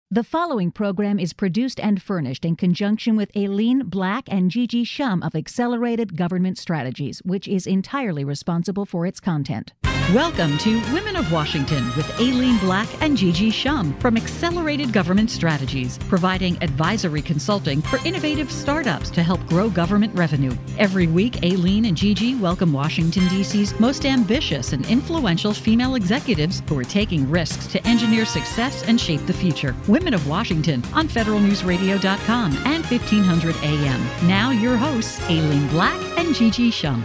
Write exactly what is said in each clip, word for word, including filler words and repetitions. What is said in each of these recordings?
The following program is produced and furnished in conjunction with Aileen Black and Gigi Shum of Accelerated Government Strategies, which is entirely responsible for its content. Welcome to Women of Washington with Aileen Black and Gigi Shum from Accelerated Government Strategies, providing advisory consulting for innovative startups to help grow government revenue. Every week, Aileen and Gigi welcome Washington, D C's most ambitious and influential female executives who are taking risks to engineer success and shape the future. Women of Washington on federal news radio dot com and fifteen hundred A M. Now your hosts, Aileen Black and Gigi Shum.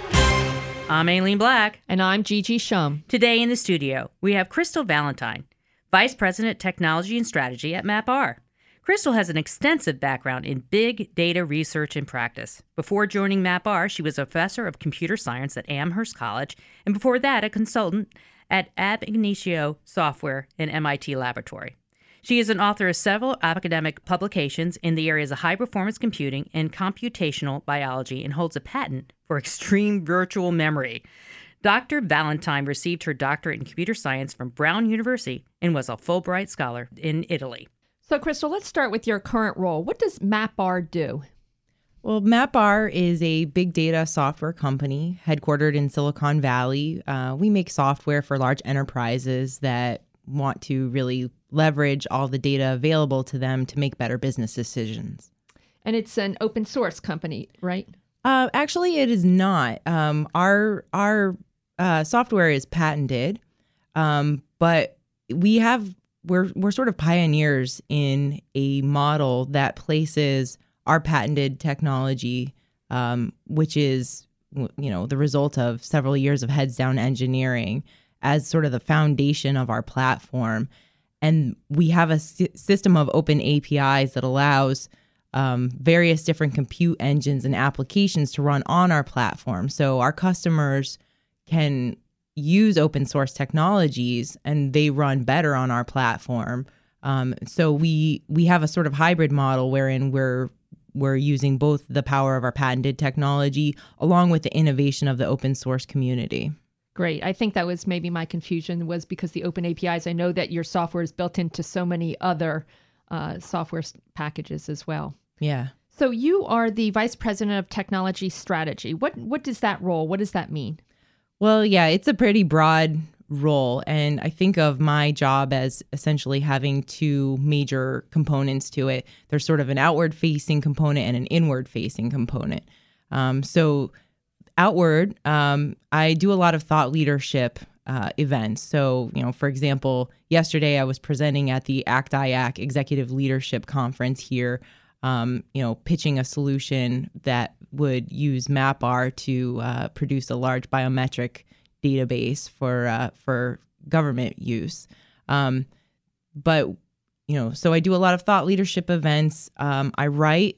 I'm Aileen Black. And I'm Gigi Shum. Today in the studio, we have Crystal Valentine, Vice President Technology and Strategy at MapR. Crystal has an extensive background in big data research and practice. Before joining MapR, she was a professor of computer science at Amherst College, and before that, a consultant at Ab Initio Software and M I T Laboratory. She is an author of several academic publications in the areas of high-performance computing and computational biology and holds a patent for extreme virtual memory. Doctor Valentine received her doctorate in computer science from Brown University and was a Fulbright Scholar in Italy. So, Crystal, let's start with your current role. What does MapR do? Well, MapR is a big data software company headquartered in Silicon Valley. Uh, we make software for large enterprises that want to really leverage all the data available to them to make better business decisions. And it's an open source company, right? Uh, actually, it is not. Um, our our uh, software is patented, um, but we have we're we're sort of pioneers in a model that places our patented technology, um, which is you know the result of several years of heads down engineering, as sort of the foundation of our platform. And we have a s- system of open A P Is that allows um, various different compute engines and applications to run on our platform. So our customers can use open source technologies and they run better on our platform. Um, so we we have a sort of hybrid model wherein we're we're using both the power of our patented technology along with the innovation of the open source community. Great. I think that was maybe my confusion was because the open A P Is, I know that your software is built into so many other uh, software packages as well. Yeah. So you are the Vice President of Technology Strategy. What what does that role, what does that mean? Well, yeah, it's a pretty broad role. And I think of my job as essentially having two major components to it. There's sort of an outward facing component and an inward facing component. Um, so Outward, um, I do a lot of thought leadership uh, events. So, you know, for example, yesterday I was presenting at the A C T I A C Executive Leadership Conference here, um, you know, pitching a solution that would use MapR to uh, produce a large biometric database for uh, for government use. Um, but, you know, so I do a lot of thought leadership events. Um, I write.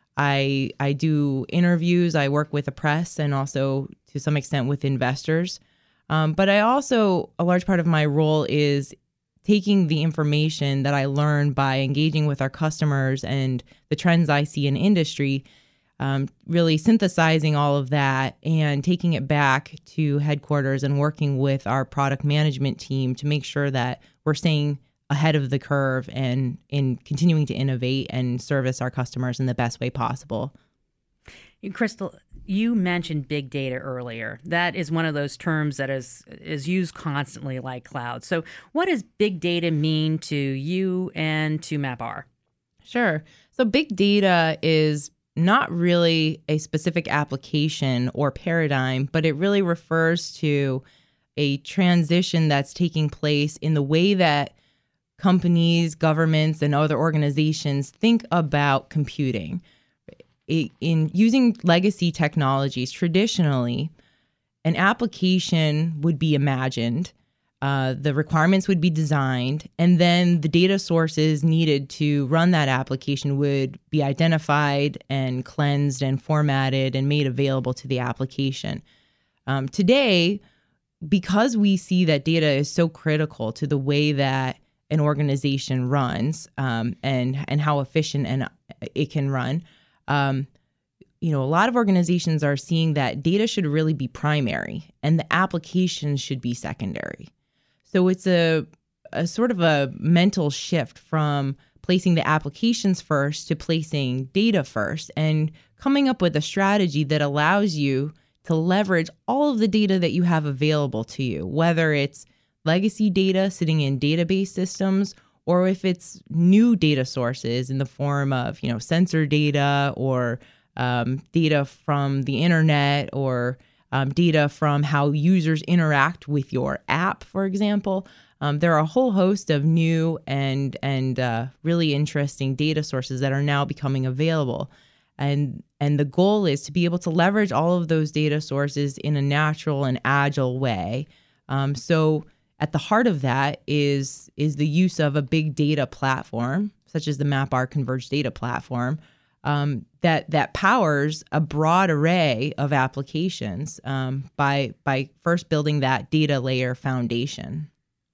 I I do interviews. I work with the press and also to some extent with investors. Um, but I also, a large part of my role is taking the information that I learn by engaging with our customers and the trends I see in industry, um, really synthesizing all of that and taking it back to headquarters and working with our product management team to make sure that we're staying ahead of the curve and in continuing to innovate and service our customers in the best way possible. Crystal, you mentioned big data earlier. That is one of those terms that is is used constantly like cloud. So what does big data mean to you and to MapR? Sure. So big data is not really a specific application or paradigm, but it really refers to a transition that's taking place in the way that companies, governments, and other organizations think about computing. In using legacy technologies, traditionally, an application would be imagined, uh, the requirements would be designed, and then the data sources needed to run that application would be identified and cleansed and formatted and made available to the application. Um, today, because we see that data is so critical to the way that an organization runs um, and and how efficient and it can run. Um, you know, a lot of organizations are seeing that data should really be primary and the applications should be secondary. So it's a, a sort of a mental shift from placing the applications first to placing data first, and coming up with a strategy that allows you to leverage all of the data that you have available to you, whether it's legacy data sitting in database systems, or if it's new data sources in the form of, you know, sensor data or um, data from the internet, or um, data from how users interact with your app, for example. Um, there are a whole host of new and and uh, really interesting data sources that are now becoming available. And and the goal is to be able to leverage all of those data sources in a natural and agile way. Um, so at the heart of that is, is the use of a big data platform, such as the MapR Converged Data Platform, um, that that powers a broad array of applications um, by by first building that data layer foundation.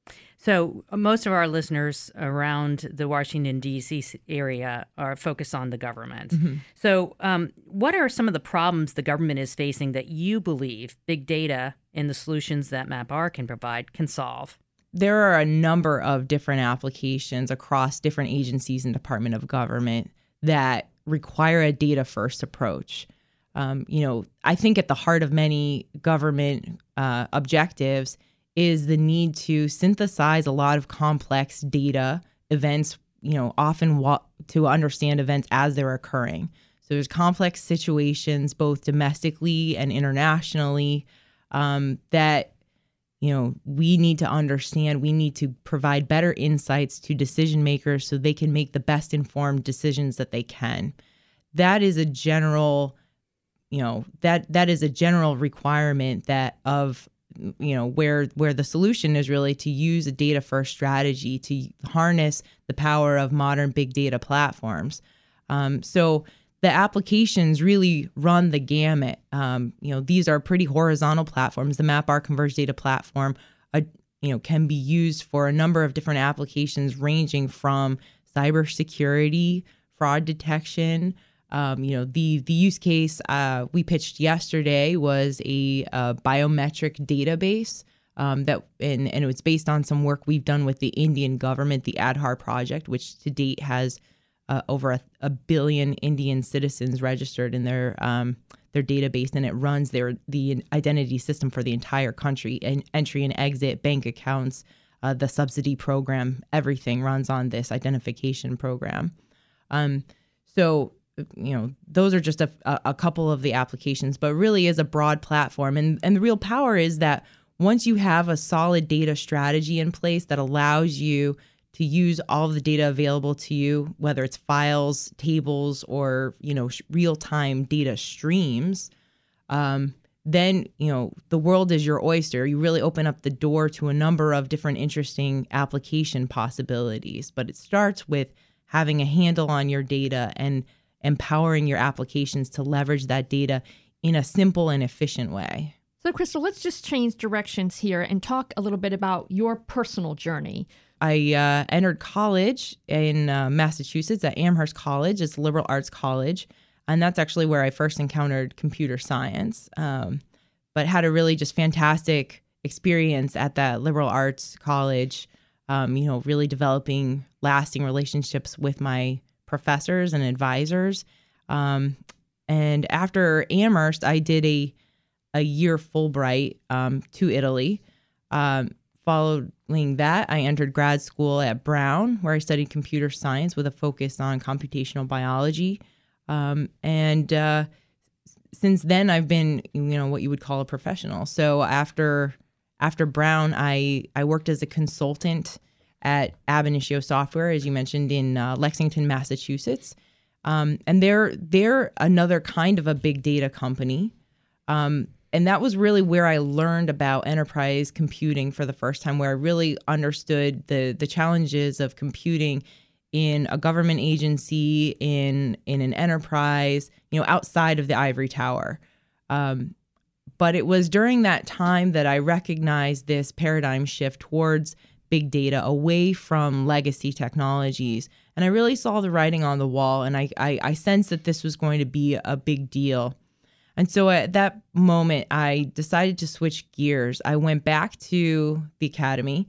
So most of our listeners around the Washington, D C area are focused on the government. Mm-hmm. So um, what are some of the problems the government is facing that you believe big data and the solutions that MapR can provide can solve? There are a number of different applications across different agencies and Department of Government that require a data-first approach. Um, you know, I think at the heart of many government uh, objectives is the need to synthesize a lot of complex data events, you know, often wa- to understand events as they're occurring. So there's complex situations, both domestically and internationally, um, that, you know, we need to understand. We need to provide better insights to decision makers so they can make the best informed decisions that they can. That is a general, you know, that that is a general requirement that of you know, where where the solution is really to use a data first strategy to harness the power of modern big data platforms. Um, so the applications really run the gamut. Um, you know, these are pretty horizontal platforms. The MapR Converged Data Platform, uh, you know, can be used for a number of different applications, ranging from cybersecurity, fraud detection. Um, you know, the the use case uh, we pitched yesterday was a, a biometric database um, that, and, and it was based on some work we've done with the Indian government, the Aadhaar project, which to date has uh, over a, a billion Indian citizens registered in their um, their database, and it runs their the identity system for the entire country, and entry and exit, bank accounts, uh, the subsidy program, everything runs on this identification program. Um, so. You know, those are just a, a couple of the applications, but really is a broad platform. And, and the real power is that once you have a solid data strategy in place that allows you to use all of the data available to you, whether it's files, tables, or, you know, real-time data streams, um, then, you know, the world is your oyster. You really open up the door to a number of different interesting application possibilities. But it starts with having a handle on your data and empowering your applications to leverage that data in a simple and efficient way. So, Crystal, let's just change directions here and talk a little bit about your personal journey. I uh, entered college in uh, Massachusetts at Amherst College. It's a liberal arts college, and that's actually where I first encountered computer science, um, but had a really just fantastic experience at that liberal arts college, um, you know, really developing lasting relationships with my professors and advisors. Um, and after Amherst, I did a a year Fulbright um, to Italy. Um, following that, I entered grad school at Brown, where I studied computer science with a focus on computational biology. Um, and uh, since then, I've been, you know, what you would call a professional. So after after Brown, I I worked as a consultant at Ab Initio Software, as you mentioned, in uh, Lexington, Massachusetts. Um, and they're they're another kind of a big data company. Um, and that was really where I learned about enterprise computing for the first time, where I really understood the the challenges of computing in a government agency, in in an enterprise, you know, outside of the ivory tower. Um, but it was during that time that I recognized this paradigm shift towards big data, away from legacy technologies. And I really saw the writing on the wall, and I, I, I sensed that this was going to be a big deal. And so at that moment, I decided to switch gears. I went back to the academy,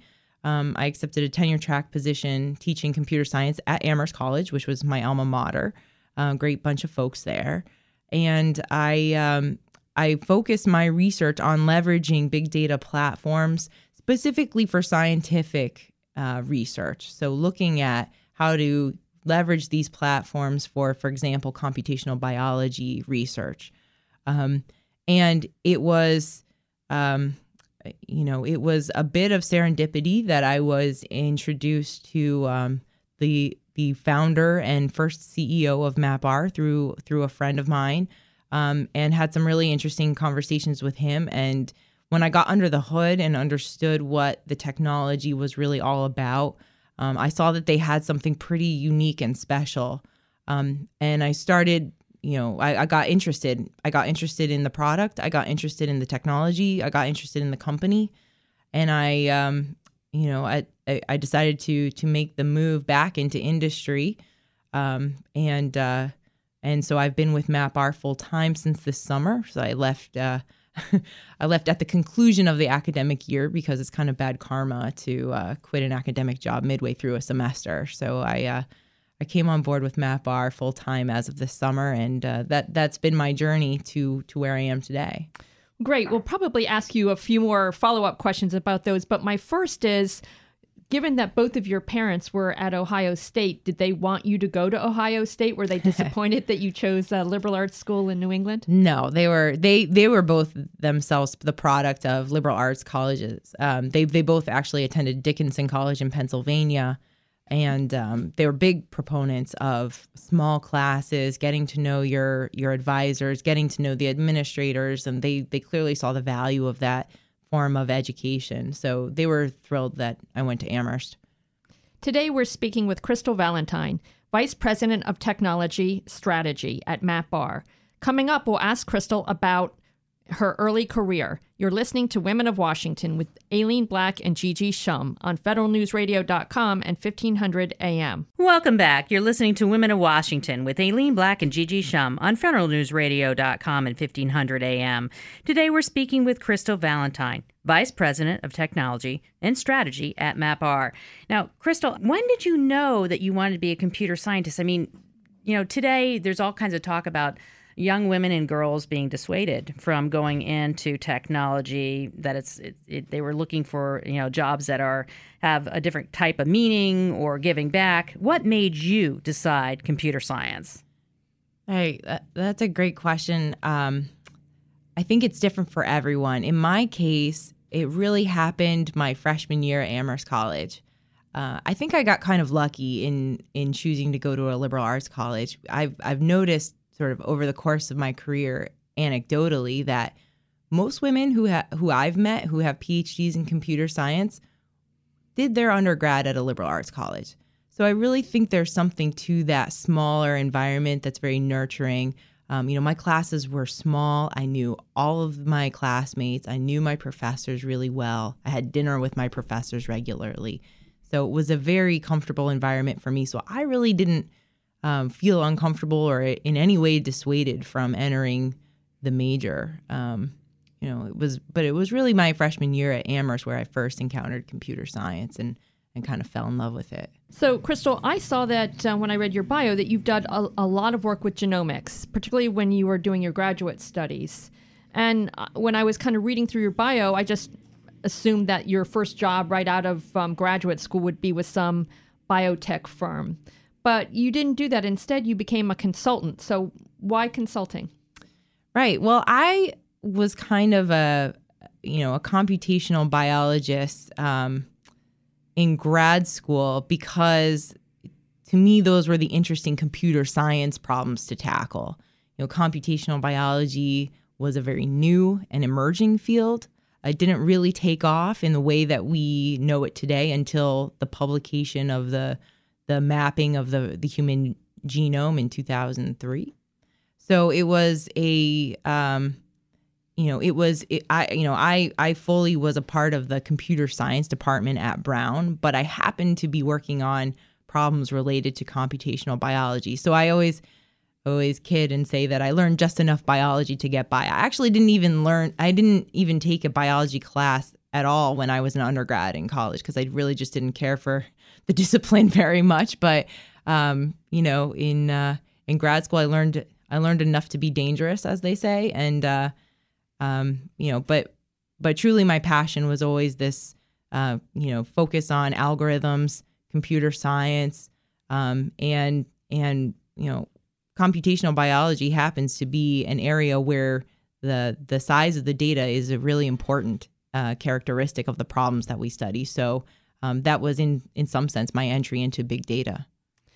um, I accepted a tenure track position teaching computer science at Amherst College, which was my alma mater. A great bunch of folks there. And I um, I focused my research on leveraging big data platforms specifically for scientific uh, research. So looking at how to leverage these platforms for, for example, computational biology research. Um, and it was, um, you know, it was a bit of serendipity that I was introduced to um, the the founder and first C E O of MapR through through a friend of mine, um, and had some really interesting conversations with him. And when I got under the hood and understood what the technology was really all about, um, I saw that they had something pretty unique and special. Um, and I started, you know, I, I got interested. I got interested in the product. I got interested in the technology. I got interested in the company. And I, um, you know, I, I decided to to make the move back into industry. Um, and uh, and so I've been with MapR full time since this summer. So I left uh, I left at the conclusion of the academic year because it's kind of bad karma to uh, quit an academic job midway through a semester. So I uh, I came on board with MapR full time as of this summer, and uh, that that's been my journey to to where I am today. Great. We'll probably ask you a few more follow-up questions about those, but my first is, given that both of your parents were at Ohio State, did they want you to go to Ohio State? Were they disappointed that you chose a liberal arts school in New England? No, they were they they were both themselves the product of liberal arts colleges. Um, they they both actually attended Dickinson College in Pennsylvania, and um, they were big proponents of small classes, getting to know your your advisors, getting to know the administrators, and they they clearly saw the value of that form of education. So they were thrilled that I went to Amherst. Today we're speaking with Crystal Valentine, Vice President of Technology Strategy at MapR. Coming up, we'll ask Crystal about her early career. You're listening to Women of Washington with Aileen Black and Gigi Shum on federal news radio dot com and fifteen hundred A M. Welcome back. You're listening to Women of Washington with Aileen Black and Gigi Shum on federal news radio dot com and fifteen hundred A M. Today we're speaking with Crystal Valentine, Vice President of Technology and Strategy at MapR. Now, Crystal, when did you know that you wanted to be a computer scientist? I mean, you know, today there's all kinds of talk about young women and girls being dissuaded from going into technology, that it's it, it, they were looking for, you know, jobs that are have a different type of meaning or giving back. What made you decide computer science? Hey, that, that's a great question. Um, I think it's different for everyone. In my case, it really happened my freshman year at Amherst College. Uh, I think I got kind of lucky in in choosing to go to a liberal arts college. I've I've noticed sort of over the course of my career, anecdotally, that most women who ha- who I've met who have P H Ds in computer science did their undergrad at a liberal arts college. So I really think there's something to that smaller environment that's very nurturing. Um, you know, my classes were small. I knew all of my classmates. I knew my professors really well. I had dinner with my professors regularly. So it was a very comfortable environment for me. So I really didn't Um, feel uncomfortable or in any way dissuaded from entering the major. Um, you know, it was, but it was really my freshman year at Amherst where I first encountered computer science and, and kind of fell in love with it. So, Crystal, I saw that uh, when I read your bio that you've done a, a lot of work with genomics, particularly when you were doing your graduate studies. And uh, when I was kind of reading through your bio, I just assumed that your first job right out of um, graduate school would be with some biotech firm. But you didn't do that. Instead, you became a consultant. So why consulting? Right. Well, I was kind of a, you know, a computational biologist um, in grad school because to me, those were the interesting computer science problems to tackle. You know, computational biology was a very new and emerging field. It didn't really take off in the way that we know it today until the publication of the the mapping of the, the human genome in two thousand three. So it was a, um, you know, it was, it, I, you know, I, I fully was a part of the computer science department at Brown, but I happened to be working on problems related to computational biology. So I always, always kid and say that I learned just enough biology to get by. I actually didn't even learn, I didn't even take a biology class at all when I was an undergrad in college, because I really just didn't care for the discipline very much. But um, you know, in uh, in grad school, I learned I learned enough to be dangerous, as they say, and uh, um, you know, but but truly, my passion was always this, uh, you know, focus on algorithms, computer science, um, and and you know, computational biology happens to be an area where the the size of the data is a really important uh, characteristic of the problems that we study. So um, that was in in some sense my entry into big data.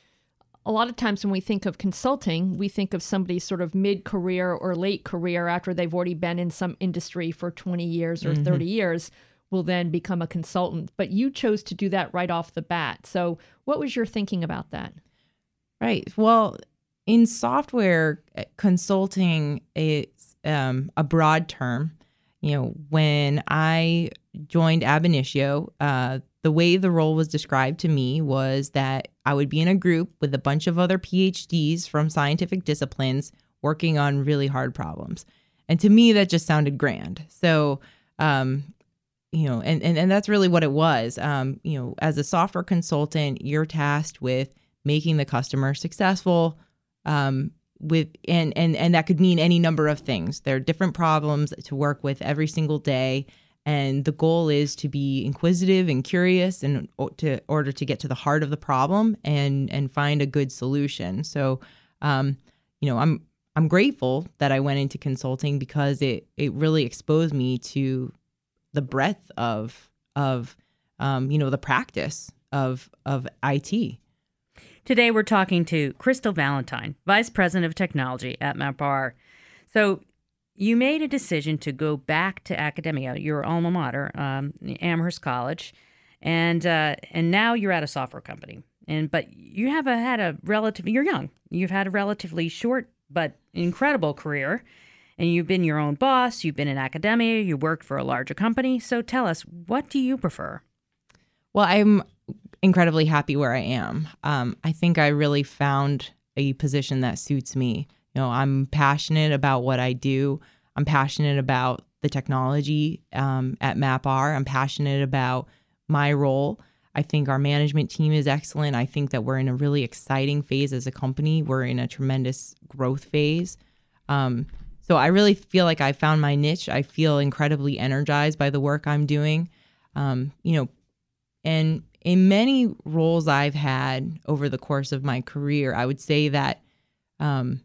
A lot of times when we think of consulting, we think of somebody sort of mid-career or late career after they've already been in some industry for twenty years or mm-hmm. thirty years will then become a consultant. But you chose to do that right off the bat. So what was your thinking about that? Right. Well, in software, consulting is um, a broad term. You know, when I joined Ab Initio, uh, the way the role was described to me was that I would be in a group with a bunch of other P H Ds from scientific disciplines working on really hard problems. And to me, that just sounded grand. So, um, you know, and, and, and that's really what it was. Um, you know, as a software consultant, you're tasked with making the customer successful, um, with and, and, and that could mean any number of things. There are different problems to work with every single day. And the goal is to be inquisitive and curious in to, order to get to the heart of the problem and and find a good solution. So, um, you know, I'm I'm grateful that I went into consulting because it it really exposed me to the breadth of of um, you know, the practice of of I T. Today we're talking to Crystal Valentine, Vice President of Technology at MapR. So you made a decision to go back to academia, your alma mater, um, Amherst College, and uh, and now you're at a software company. And but you have a, had a relative. You're young. You've had a relatively short but incredible career, and you've been your own boss. You've been in academia. You worked for a larger company. So tell us, what do you prefer? Well, I'm incredibly happy where I am. Um, I think I really found a position that suits me. You know, I'm passionate about what I do. I'm passionate about the technology um, at MapR. I'm passionate about my role. I think our management team is excellent. I think that we're in a really exciting phase as a company. We're in a tremendous growth phase. Um, so I really feel like I found my niche. I feel incredibly energized by the work I'm doing. Um, you know, and in many roles I've had over the course of my career, I would say that um,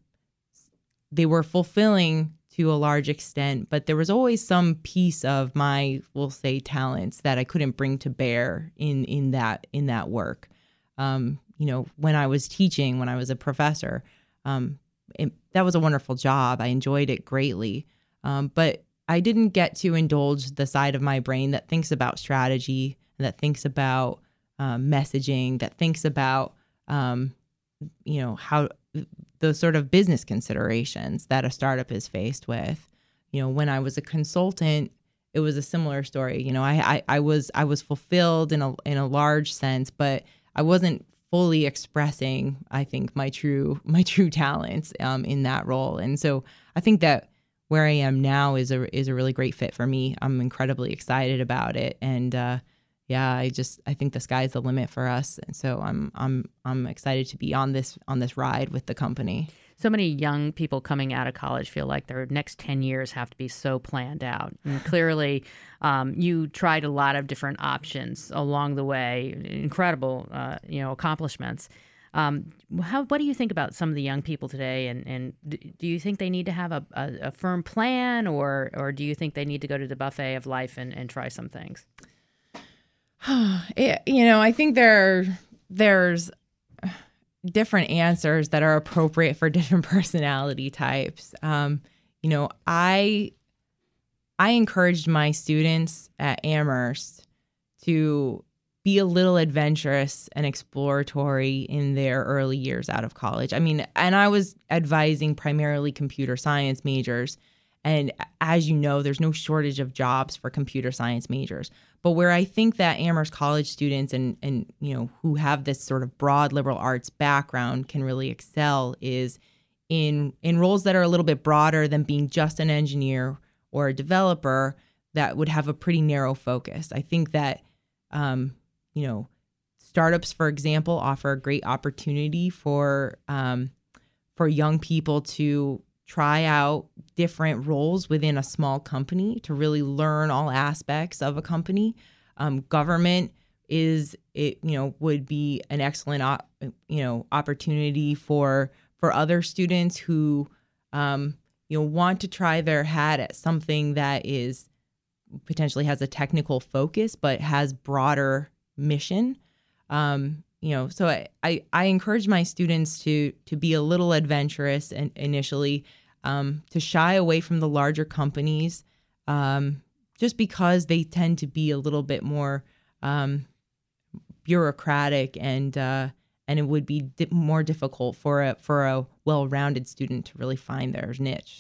they were fulfilling to a large extent, but there was always some piece of my, we'll say, talents that I couldn't bring to bear in in that in that work. Um, you know, when I was teaching, when I was a professor, um, it, that was a wonderful job. I enjoyed it greatly, um, but I didn't get to indulge the side of my brain that thinks about strategy, that thinks about um, messaging, that thinks about um, you know how. those sort of business considerations that a startup is faced with. You know, when I was a consultant, it was a similar story. You know, I, I, I was I was fulfilled in a in a large sense, but I wasn't fully expressing, I think, my true my true talents um, in that role. And so I think that where I am now is a is a really great fit for me. I'm incredibly excited about it, and uh, yeah, I just I think the sky's the limit for us, and so I'm I'm I'm excited to be on this on this ride with the company. So many young people coming out of college feel like their next ten years have to be so planned out. And clearly, um, you tried a lot of different options along the way. Incredible, uh, you know, accomplishments. Um, how what do you think about some of the young people today? And and do you think they need to have a, a, a firm plan, or or do you think they need to go to the buffet of life and, and try some things? It, you know, I think there there's different answers that are appropriate for different personality types. Um, you know, I I encouraged my students at Amherst to be a little adventurous and exploratory in their early years out of college. I mean, and I was advising primarily computer science majors. And as you know, there's no shortage of jobs for computer science majors. But where I think that Amherst College students and, and you know, who have this sort of broad liberal arts background can really excel is in in roles that are a little bit broader than being just an engineer or a developer, that would have a pretty narrow focus. I think that, um, you know, startups, for example, offer a great opportunity for um, for young people to try out different roles within a small company to really learn all aspects of a company. Um, government is it you know would be an excellent op- you know opportunity for for other students who um, you know want to try their hat at something that is potentially has a technical focus but has broader mission. Um, you know, so I, I, I encourage my students to to be a little adventurous and initially, um, to shy away from the larger companies, um, just because they tend to be a little bit more um, bureaucratic and uh, and it would be di- more difficult for a for a well-rounded student to really find their niche.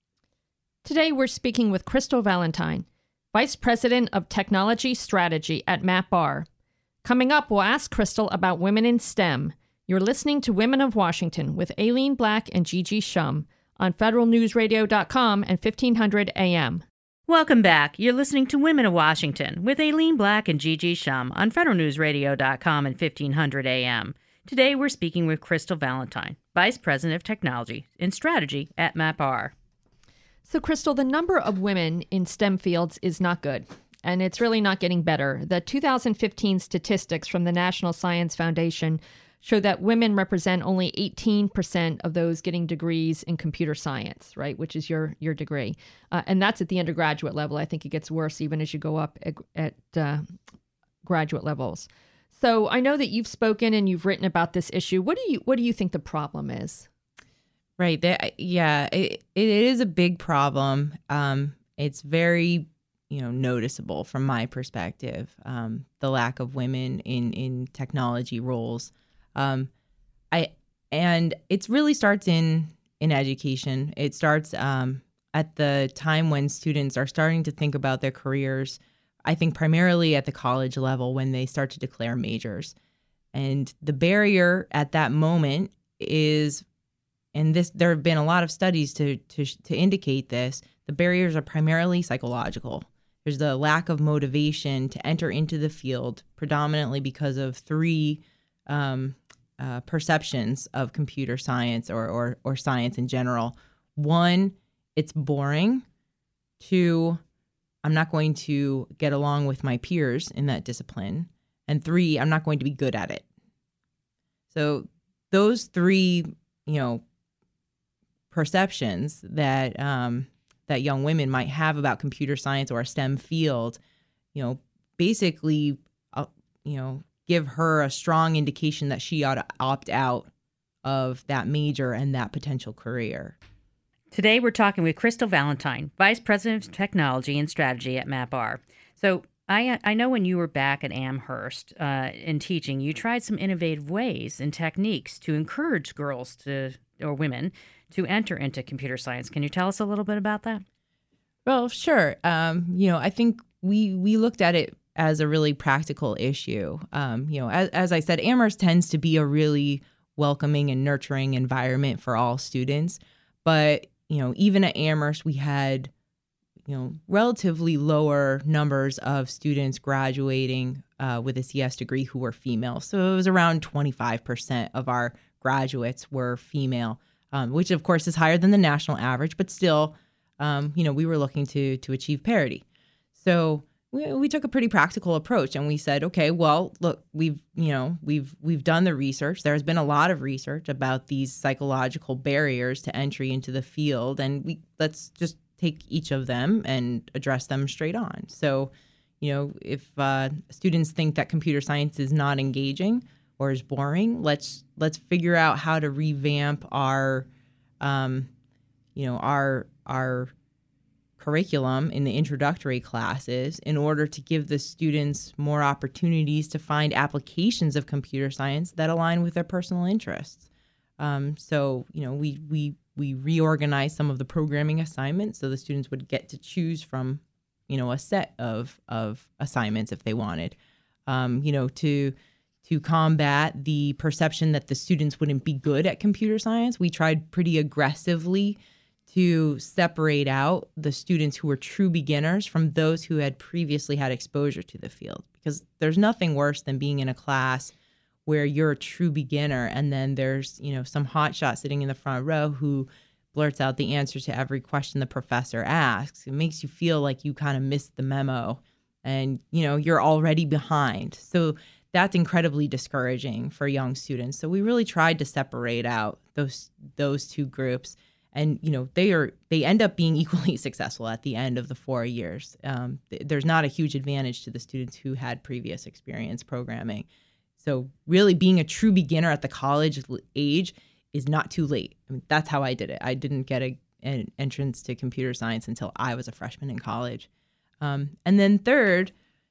Today, we're speaking with Crystal Valentine, Vice President of Technology Strategy at MapR. Coming up, we'll ask Crystal about women in STEM. You're listening to Women of Washington with Aileen Black and Gigi Shum on federal news radio dot com and fifteen hundred A M. Welcome back. You're listening to Women of Washington with Aileen Black and Gigi Shum on federal news radio dot com and fifteen hundred A M. Today, we're speaking with Crystal Valentine, Vice President of Technology and Strategy at MapR. So, Crystal, the number of women in STEM fields is not good, and it's really not getting better. The two thousand fifteen statistics from the National Science Foundation show that women represent only eighteen percent of those getting degrees in computer science, right, which is your your degree. Uh, and that's at the undergraduate level. I think it gets worse even as you go up at, at uh, graduate levels. So I know that you've spoken and you've written about this issue. What do you what do you think the problem is? Right. That, yeah, it, it is a big problem. Um, it's very, you know, noticeable from my perspective, um, the lack of women in, in technology roles. Um, I and it really starts in, in education. It starts um, at the time when students are starting to think about their careers, I think primarily at the college level when they start to declare majors. And the barrier at that moment is, and this there have been a lot of studies to to to indicate this, the barriers are primarily psychological. There's the lack of motivation to enter into the field, predominantly because of three um, uh, perceptions of computer science or, or or science in general. One, it's boring. Two, I'm not going to get along with my peers in that discipline. And three, I'm not going to be good at it. So those three, you know, perceptions that um, that young women might have about computer science or a STEM field, you know, basically, uh, you know, give her a strong indication that she ought to opt out of that major and that potential career. Today, we're talking with Crystal Valentine, Vice President of Technology and Strategy at MapR. So I I know when you were back at Amherst uh, in teaching, you tried some innovative ways and techniques to encourage girls to or women to enter into computer science. Can you tell us a little bit about that? Well, sure. Um, you know, I think we we looked at it as a really practical issue. Um, you know, as, as I said, Amherst tends to be a really welcoming and nurturing environment for all students. But, you know, even at Amherst, we had, you know, relatively lower numbers of students graduating uh, with a C S degree who were female. So it was around twenty-five percent of our graduates were female, um, which of course is higher than the national average, but still, um, you know, we were looking to to achieve parity. So we, we took a pretty practical approach and we said, okay, well, look, we've, you know, we've we've done the research. There's been a lot of research about these psychological barriers to entry into the field, and we let's just take each of them and address them straight on. So, you know, if uh, students think that computer science is not engaging or is boring, let's let's figure out how to revamp our, um, you know, our our curriculum in the introductory classes in order to give the students more opportunities to find applications of computer science that align with their personal interests. Um, so, you know, we we we reorganized some of the programming assignments so the students would get to choose from, you know, a set of of assignments if they wanted. Um, you know, to to combat the perception that the students wouldn't be good at computer science, we tried pretty aggressively to separate out the students who were true beginners from those who had previously had exposure to the field. Because there's nothing worse than being in a class where you're a true beginner and then there's, you know, some hotshot sitting in the front row who blurts out the answer to every question the professor asks. It makes you feel like you kind of missed the memo and, you know, you're already behind. So that's incredibly discouraging for young students. So we really tried to separate out those those two groups. And, you know, they are they end up being equally successful at the end of the four years. Um, th- there's not a huge advantage to the students who had previous experience programming. So really being a true beginner at the college age is not too late. I mean, that's how I did it. I didn't get a, an entrance to computer science until I was a freshman in college. Um, and then third,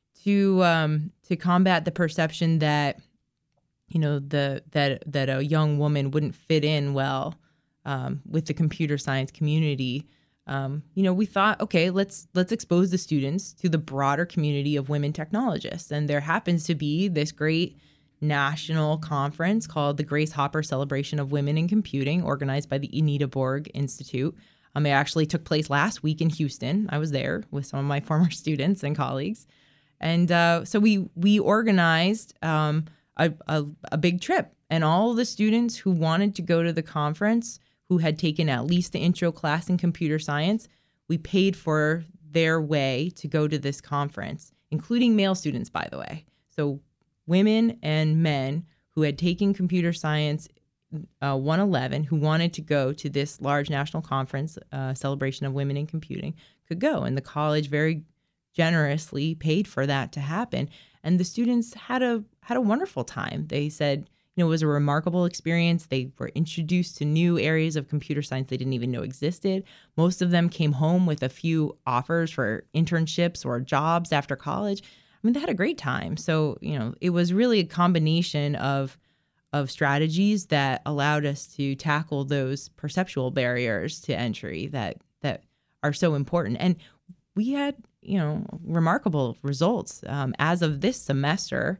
to um, to combat the perception that, you know, the that that a young woman wouldn't fit in well Um, with the computer science community, um, you know, we thought, okay, let's let's expose the students to the broader community of women technologists. And there happens to be this great national conference called the Grace Hopper Celebration of Women in Computing, organized by the Anita Borg Institute. Um, it actually took place last week in Houston. I was there with some of my former students and colleagues. And uh, so we we organized um, a, a, a big trip. And all the students who wanted to go to the conference, who had taken at least the intro class in computer science, we paid for their way to go to this conference, including male students, by the way. So women and men who had taken computer science uh, one eleven, who wanted to go to this large national conference, uh, celebration of women in computing, could go. And the college very generously paid for that to happen. And the students had a had a wonderful time. They said, you know, it was a remarkable experience. They were introduced to new areas of computer science they didn't even know existed. Most of them came home with a few offers for internships or jobs after college. I mean, they had a great time. So, you know, it was really a combination of of strategies that allowed us to tackle those perceptual barriers to entry that that are so important. And we had, you know, remarkable results. Um, as of this semester,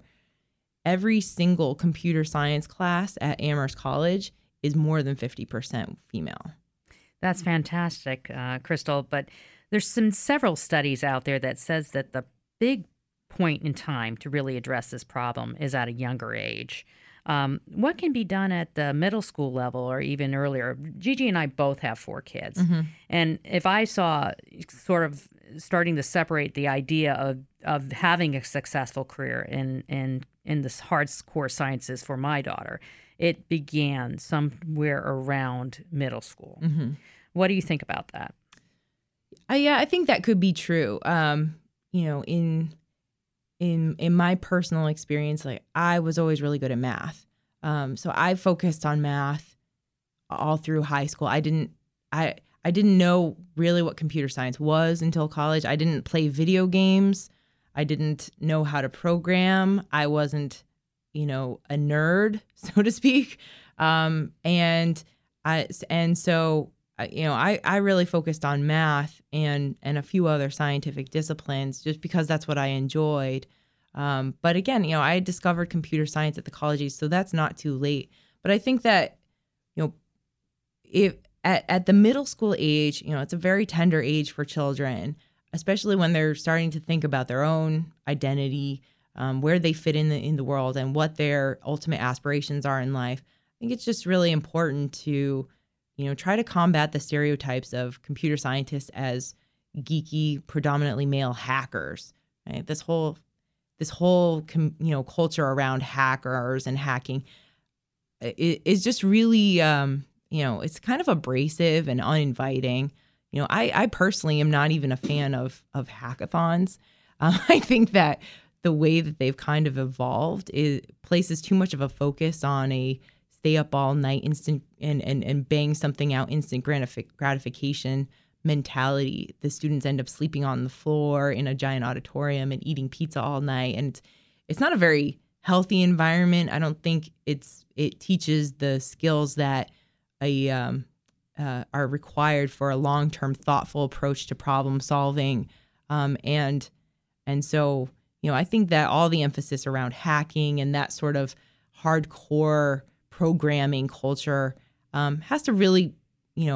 every single computer science class at Amherst College is more than fifty percent female. That's fantastic, uh, Crystal. But there's some several studies out there that says that the big point in time to really address this problem is at a younger age. Um, what can be done at the middle school level or even earlier? Gigi and I both have four kids. Mm-hmm. And if I saw sort of starting to separate the idea of, of having a successful career in, in, in the hardcore sciences for my daughter, it began somewhere around middle school. Mm-hmm. What do you think about that? Uh, yeah, I think that could be true. Um, you know, in in in my personal experience, like I was always really good at math. Um, so I focused on math all through high school. I didn't I I didn't know really what computer science was until college. I didn't play video games. I didn't know how to program. I wasn't, you know, a nerd, so to speak. Um, and I and so you know, I, I really focused on math and and a few other scientific disciplines just because that's what I enjoyed. Um, but again, you know, I discovered computer science at the college age, so that's not too late. But I think that, you know, if at, at the middle school age, you know, it's a very tender age for children, especially when they're starting to think about their own identity, um, where they fit in the in the world, and what their ultimate aspirations are in life. I think it's just really important to, you know, try to combat the stereotypes of computer scientists as geeky, predominantly male hackers. Right? This whole, this whole, com, you know, culture around hackers and hacking is just really, um, you know, it's kind of abrasive and uninviting. You know, I, I personally am not even a fan of of hackathons. Um, I think that the way that they've kind of evolved is places too much of a focus on a stay up all night instant and, and, and bang something out instant gratific- gratification mentality. The students end up sleeping on the floor in a giant auditorium and eating pizza all night. And it's, it's not a very healthy environment. I don't think it's it teaches the skills that a um, uh, are required for a long-term thoughtful approach to problem solving. Um, and and so, you know, I think that all the emphasis around hacking and that sort of hardcore programming culture um, has to really, you know,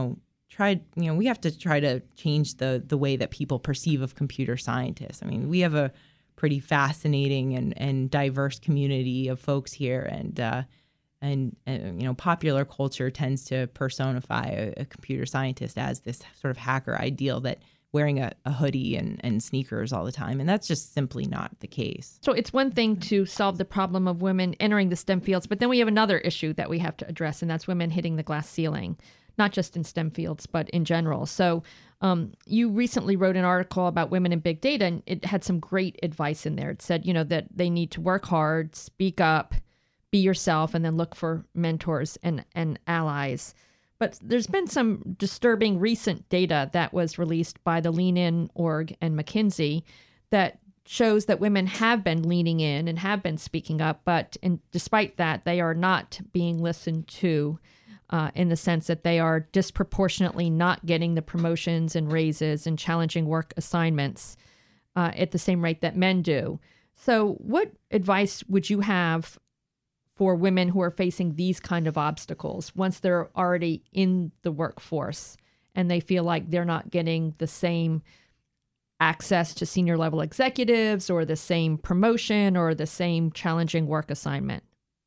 tried, you know, we have to try to change the the way that people perceive of computer scientists. I mean, we have a pretty fascinating and, and diverse community of folks here, and uh, and, and you know, popular culture tends to personify a, a computer scientist as this sort of hacker ideal that wearing a, a hoodie and, and sneakers all the time, and that's just simply not the case. So it's one thing to solve the problem of women entering the STEM fields, but then we have another issue that we have to address, and that's women hitting the glass ceiling, not just in STEM fields, but in general. So um, you recently wrote an article about women in big data, and it had some great advice in there. It said, you know, that they need to work hard, speak up, be yourself, and then look for mentors and, and allies. But there's been some disturbing recent data that was released by the Lean In org and McKinsey that shows that women have been leaning in and have been speaking up, but in, despite that, they are not being listened to uh, in the sense that they are disproportionately not getting the promotions and raises and challenging work assignments uh, at the same rate that men do. So what advice would you have for women who are facing these kind of obstacles once they're already in the workforce and they feel like they're not getting the same access to senior level executives or the same promotion or the same challenging work assignment?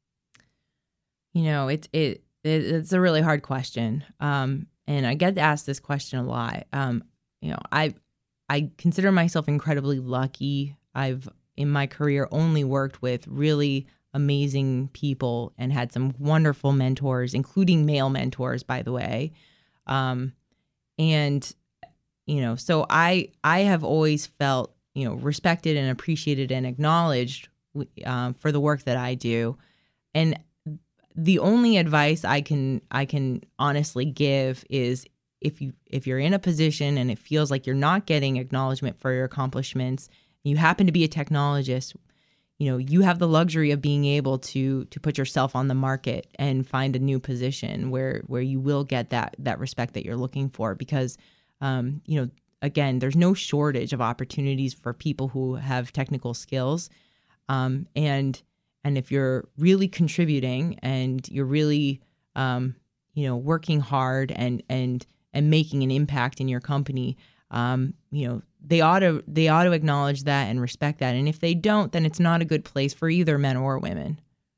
You know, it, it, it it's a really hard question. Um, and I get asked this question a lot. Um, you know, I, I consider myself incredibly lucky. I've, in my career, only worked with really amazing people and had some wonderful mentors, including male mentors, by the way. Um, and, you know, so I, I have always felt, you know, respected and appreciated and acknowledged um, for the work that I do. And the only advice I can, I can honestly give is if you, if you're in a position and it feels like you're not getting acknowledgement for your accomplishments, you happen to be a technologist, you know, you have the luxury of being able to to put yourself on the market and find a new position where where you will get that that respect that you're looking for. Because, um, you know, again, there's no shortage of opportunities for people who have technical skills, um, and and if you're really contributing and you're really, um, you know, working hard and and and making an impact in your company, um, you know, they ought to they ought to acknowledge that and respect that. And if they don't, then it's not a good place for either men or women.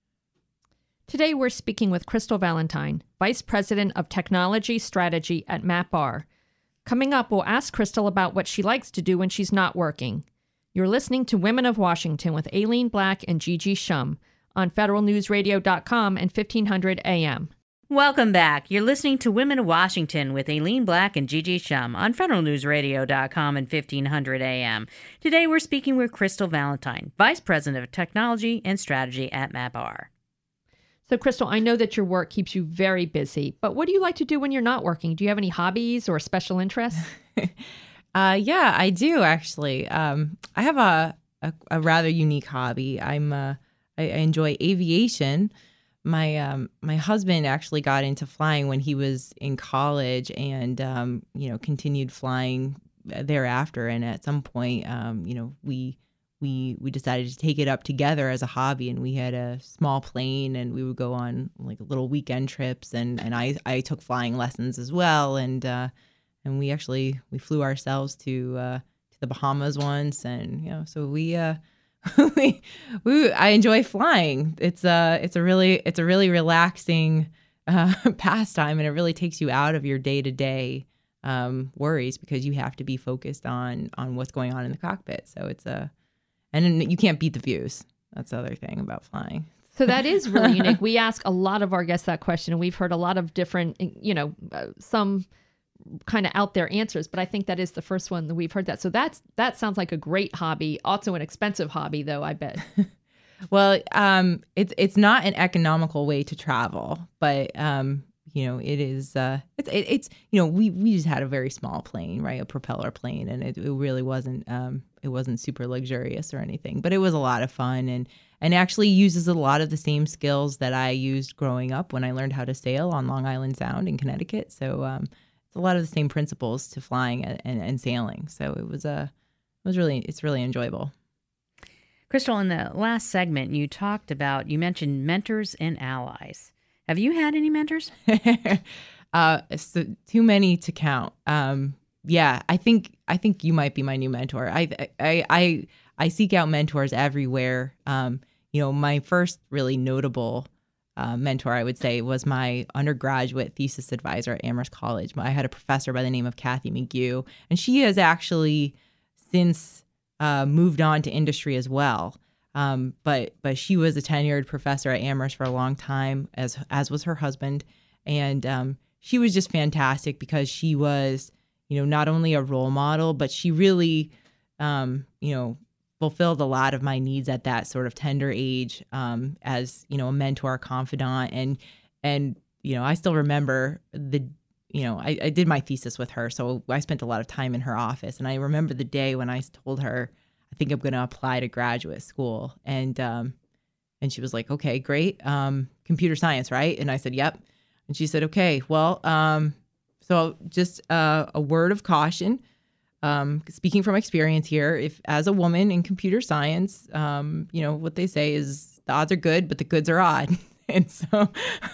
Today, we're speaking with Crystal Valentine, Vice President of Technology Strategy at MapR. Coming up, we'll ask Crystal about what she likes to do when she's not working. You're listening to Women of Washington with Aileen Black and Gigi Shum on federal news radio dot com and fifteen hundred A M. Welcome back. You're listening to Women of Washington with Aileen Black and Gigi Shum on federal news radio dot com and fifteen hundred A M. Today we're speaking with Crystal Valentine, Vice President of Technology and Strategy at MapR. So, Crystal, I know that your work keeps you very busy, but what do you like to do when you're not working? Do you have any hobbies or special interests? uh, yeah, I do, actually. Um, I have a, a, a rather unique hobby. I'm uh, I, I enjoy aviation. My um my husband actually got into flying when he was in college, and um you know continued flying thereafter. And at some point, um you know we we we decided to take it up together as a hobby. And we had a small plane, and we would go on like little weekend trips. And and I I took flying lessons as well. And uh, and we actually we flew ourselves to uh, to the Bahamas once. And you know so we. Uh, we, we, I enjoy flying. It's a, it's a really, it's a really relaxing uh, pastime, and it really takes you out of your day to day worries because you have to be focused on on what's going on in the cockpit. So it's a, and you can't beat the views. That's the other thing about flying. So that is really unique. We ask a lot of our guests that question, and we've heard a lot of different, you know, uh, some. kind of out there answers, but I think that is the first one that we've heard that. So that's that sounds like a great hobby, also an expensive hobby though, I bet. Well, um, it's it's not an economical way to travel, but um, you know, it is. Uh, it's it, it's you know, we we just had a very small plane, right, a propeller plane, and it, it really wasn't um, it wasn't super luxurious or anything, but it was a lot of fun, and and actually uses a lot of the same skills that I used growing up when I learned how to sail on Long Island Sound in Connecticut. So. Um, A lot of the same principles to flying and, and, and sailing. So it was a, it was really, it's really enjoyable. Crystal, in the last segment, you talked about, you mentioned mentors and allies. Have you had any mentors? Uh, so too many to count. Um, yeah, I think I think you might be my new mentor. I I I I seek out mentors everywhere. Um, you know, my first really notable uh, mentor, I would say, was my undergraduate thesis advisor at Amherst College. I had a professor by the name of Kathy McGew, and she has actually since uh, moved on to industry as well. Um, but but she was a tenured professor at Amherst for a long time, as as was her husband, and um, she was just fantastic because she was, you know, not only a role model, but she really, um, you know, fulfilled a lot of my needs at that sort of tender age, um, as, you know, a mentor, confidant. And, and, you know, I still remember the, you know, I, I did my thesis with her. So I spent a lot of time in her office. And I remember the day when I told her, I think I'm going to apply to graduate school. And, um, and she was like, okay, great. Um, computer science, right? And I said, yep. And she said, okay, well, um, so just uh, a word of caution. Um, speaking from experience here, if as a woman in computer science, um, you know, what they say is the odds are good, but the goods are odd. And so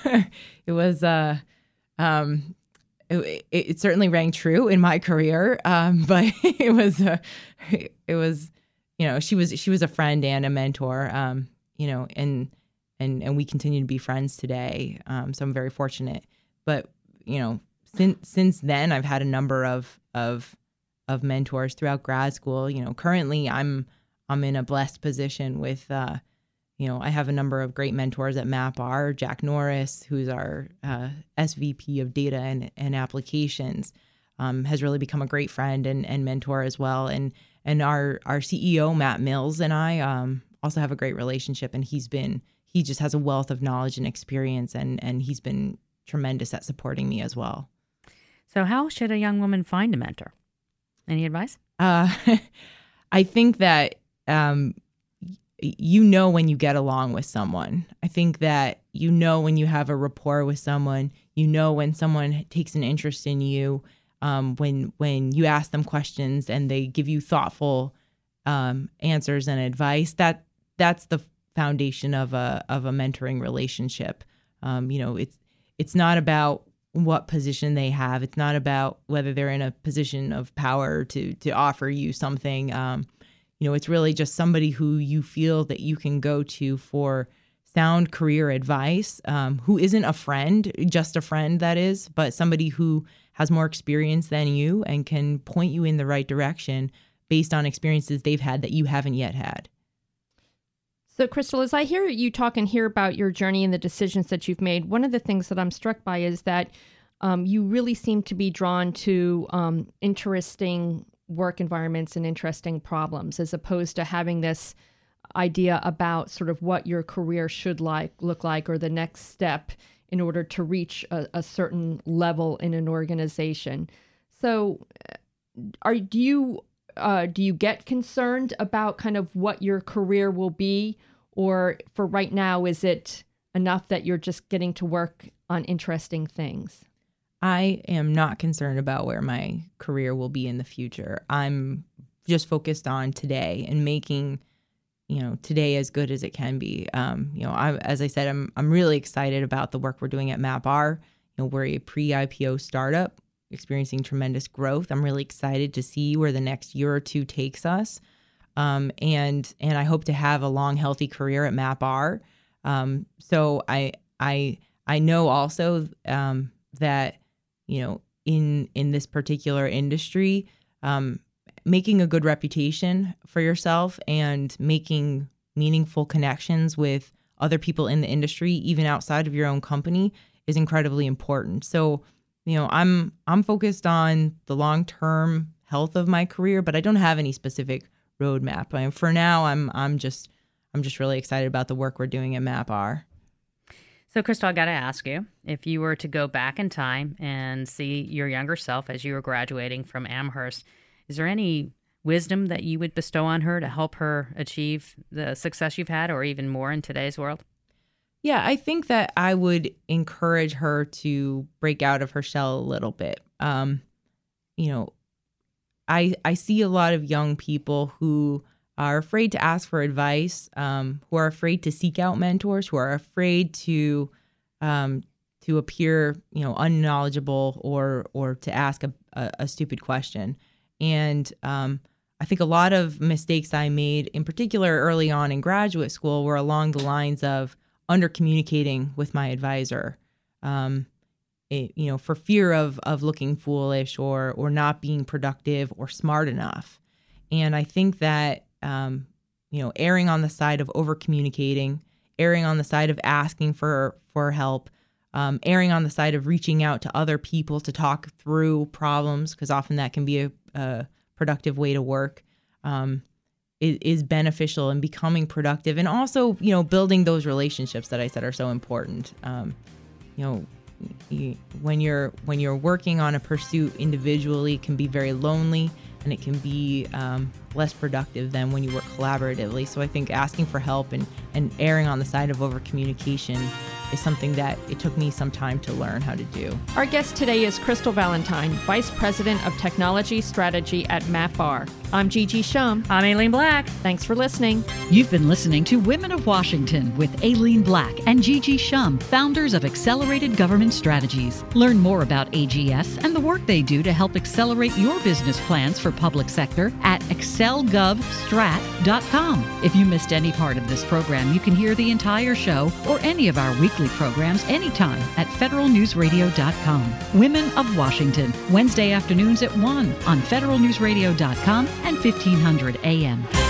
it was, uh, um, it, it certainly rang true in my career. Um, but it was, uh, it was, you know, she was, she was a friend and a mentor, um, you know, and, and, and we continue to be friends today. Um, so I'm very fortunate, but, you know, since, since then I've had a number of, of, of mentors throughout grad school. You know, currently I'm I'm in a blessed position with, uh, you know, I have a number of great mentors at MapR. Jack Norris, who's our uh, S V P of data and, and applications, um, has really become a great friend and, and mentor as well. And and our our C E O, Matt Mills, and I um, also have a great relationship. And he's been he just has a wealth of knowledge and experience, and and he's been tremendous at supporting me as well. So how should a young woman find a mentor? Any advice? Uh, I think that um, y- you know when you get along with someone. I think that you know when you have a rapport with someone. You know when someone takes an interest in you. Um, when when you ask them questions and they give you thoughtful um, answers and advice. That that's the foundation of a of a mentoring relationship. Um, you know, it's it's not about what position they have. It's not about whether they're in a position of power to to offer you something. Um, you know, it's really just somebody who you feel that you can go to for sound career advice, um, who isn't a friend, just a friend that is, but somebody who has more experience than you and can point you in the right direction based on experiences they've had that you haven't yet had. So, Crystal, as I hear you talk and hear about your journey and the decisions that you've made, one of the things that I'm struck by is that um, you really seem to be drawn to um, interesting work environments and interesting problems, as opposed to having this idea about sort of what your career should like look like or the next step in order to reach a, a certain level in an organization. So, are do you uh, do you get concerned about kind of what your career will be? Or for right now, is it enough that you're just getting to work on interesting things? I am not concerned about where my career will be in the future. I'm just focused on today and making, you know, today as good as it can be. Um, you know, I, as I said, I'm I'm really excited about the work we're doing at MapR. You know, we're a pre-I P O startup experiencing tremendous growth. I'm really excited to see where the next year or two takes us. Um, and and I hope to have a long, healthy career at MapR. Um, so I I I know also um, that, you know, in in this particular industry, um, making a good reputation for yourself and making meaningful connections with other people in the industry, even outside of your own company, is incredibly important. So, you know, I'm I'm focused on the long-term health of my career, but I don't have any specific roadmap. I mean, for now, I'm I'm just I'm just really excited about the work we're doing at MapR. So, Crystal, I got to ask you, if you were to go back in time and see your younger self as you were graduating from Amherst, is there any wisdom that you would bestow on her to help her achieve the success you've had, or even more in today's world? Yeah, I think that I would encourage her to break out of her shell a little bit. Um, you know, I I see a lot of young people who are afraid to ask for advice, um, who are afraid to seek out mentors, who are afraid to um, to appear, you know, unknowledgeable or or to ask a, a, a stupid question. And um, I think a lot of mistakes I made, in particular early on in graduate school, were along the lines of under communicating with my advisor, um, it, you know, for fear of of looking foolish or or not being productive or smart enough. And I think that um, you know, erring on the side of over communicating, erring on the side of asking for for help, um, erring on the side of reaching out to other people to talk through problems, because often that can be a, a productive way to work, um, is, is beneficial in becoming productive. And also, you know, building those relationships that I said are so important. Um, you know, you, when you're when you're working on a pursuit individually, it can be very lonely, and it can be um, less productive than when you work collaboratively. So I think asking for help and, and erring on the side of over communication is something that it took me some time to learn how to do. Our guest today is Crystal Valentine, Vice President of Technology Strategy at MapR. I'm Gigi Shum. I'm Aileen Black. Thanks for listening. You've been listening to Women of Washington with Aileen Black and Gigi Shum, founders of Accelerated Government Strategies. Learn more about A G S and the work they do to help accelerate your business plans for public sector at excel gov strat dot com. If you missed any part of this program, you can hear the entire show or any of our weekly programs anytime at federal news radio dot com. Women of Washington, Wednesday afternoons at one on federal news radio dot com and fifteen hundred A M.